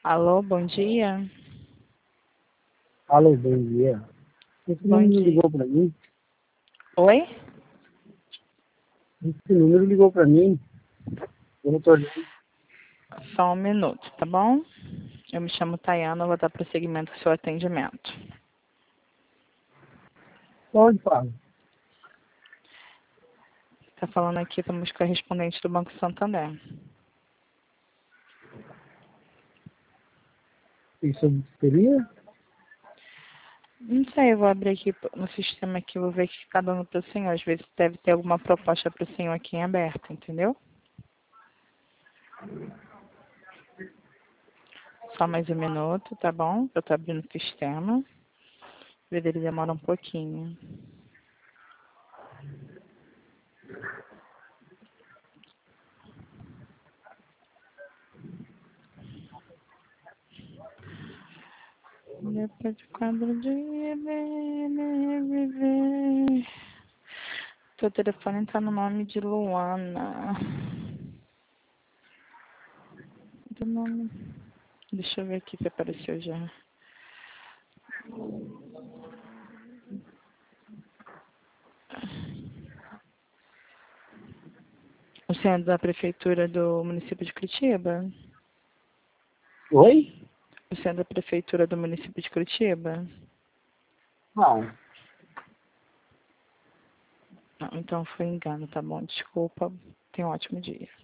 Alô, bom dia. Alô, bom dia. Esse Bom número dia. ligou para mim. Oi? Esse número ligou para mim. Eu não tô olhando. Só um minuto, tá bom? Eu me chamo Tayana, vou dar prosseguimento ao seu atendimento. Pode falar. Tá falando aqui, estamos correspondente do Banco Santander. Isso seria? Não sei, eu vou abrir aqui no sistema aqui, vou ver o que está dando para o senhor. Às vezes deve ter alguma proposta para o senhor aqui em aberto, entendeu? Só mais um minuto, tá bom? Eu tô abrindo o sistema. Às vezes ele demora um pouquinho. Depois de quadro de viver. Seu telefone tá no nome de Luana. Do nome. Deixa eu ver aqui se apareceu já. O senhor é da prefeitura do município de Curitiba? Oi? O senhor é da prefeitura do município de Curitiba? Não. Não, então foi engano, tá bom? Desculpa. Tenha um ótimo dia.